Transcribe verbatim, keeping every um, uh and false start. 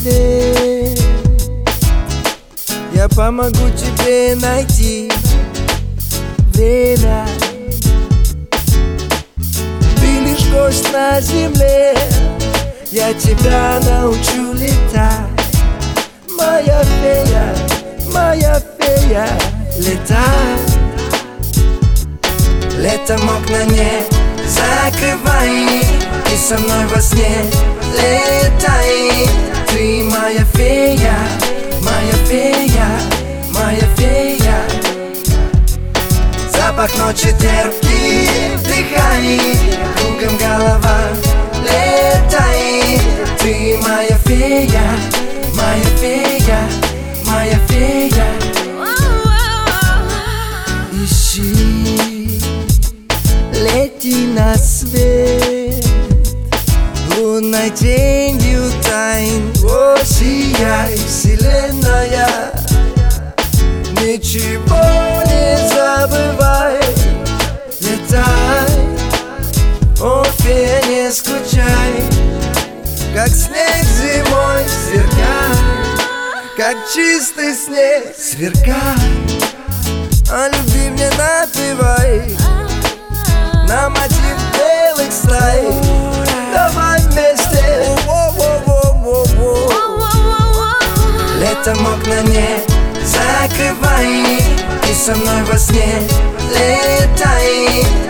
свет. Я помогу тебе найти время. Ты лишь гость на земле, я тебя научу летать. Моя фея, моя фея, летай. Летом окна не закрывай, и со мной во сне летай. Ты моя фея, моя фея, моя фея. Запах ночи терпкий, вдыхай, кругом голова летай. Ты моя фея, моя фея, моя фея. Ищи, лети на свет, лунной тенью тайн. О, сияй, вселенная, ничего не забывай. Летай, о, фея, не скучай, как снег зимой сверкай, как чистый снег сверкай. О любви мне напевай на мотив белых стай. Давай вместе. Летом окна не закрывай, и со мной во сне летай.